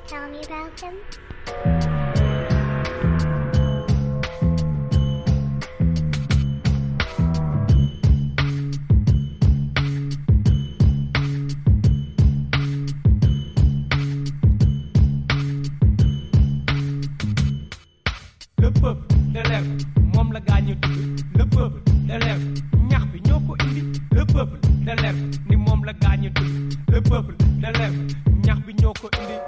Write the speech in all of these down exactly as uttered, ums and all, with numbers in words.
tell me about him? Le peuple de lèvres moom la gaañu tudd le peuple de lèvres ñax bi ñoo ko indi le peuple de lèvres ni moom la gaañu tudd le peuple de lèvres ñax bi ñoo ko indi.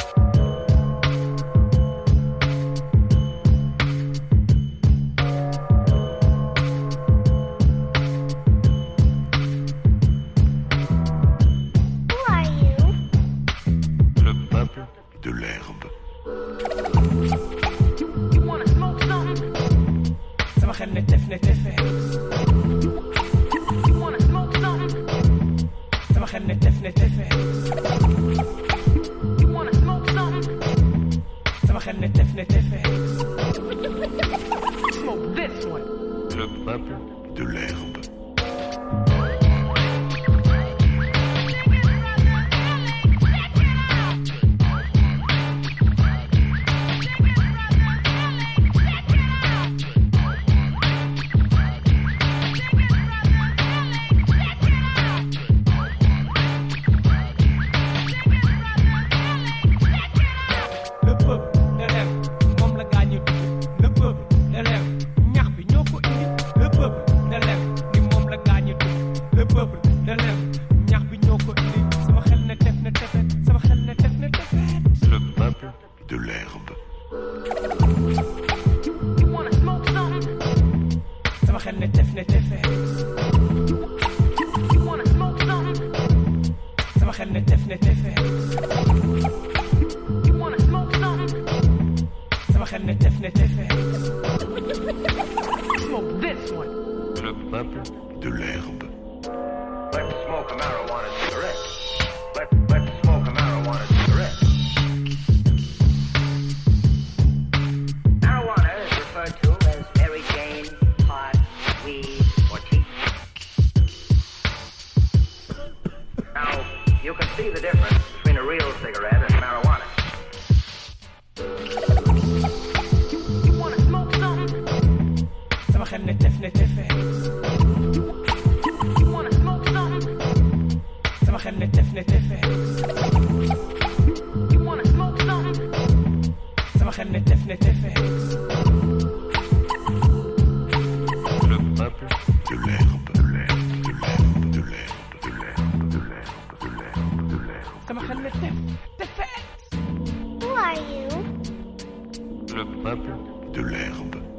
Who are you? Le peuple de l'herbe. Sama xel ne tef ne tefe. Sama xel ne tef ne tefe. Sama xel ne tef ne tefe. Smoke this one. Le peuple de l'herbe. Le peuple de lèvres moom la gaañu tudd le peuple de lèvres ñax bi ñoo ko indi le peuple de lèvres ni moom la gaañu tudd le peuple de lèvres ñax bi ñoo ko indi sama xel ne tef ne tefe sama xel ne tef ne tefe. Le peuple de l'herbe. Sama xel ne tef ne tefe. Sama xel ne tef ne tefe. Sama xel ne tef ne tefe. Smoke this one. Le peuple de l'herbe. Let's smoke a marijuana cigarette. Let, let's smoke a marijuana cigarette. Marijuana is referred to as Mary Jane, pot, weed, or tea. Now, you can see the difference between a real cigarette and marijuana. Sama xel ne tef ne tefe. Sama xel ne tef ne tefe. Sama xel ne tef ne tefe. Le peuple de l'herbe. De l'herbe. De l'herbe. De l'herbe. De l'herbe. De l'herbe. De l'herbe. De l'herbe. Sama xel ne tef tefe. Who are you? Le peuple de l'herbe.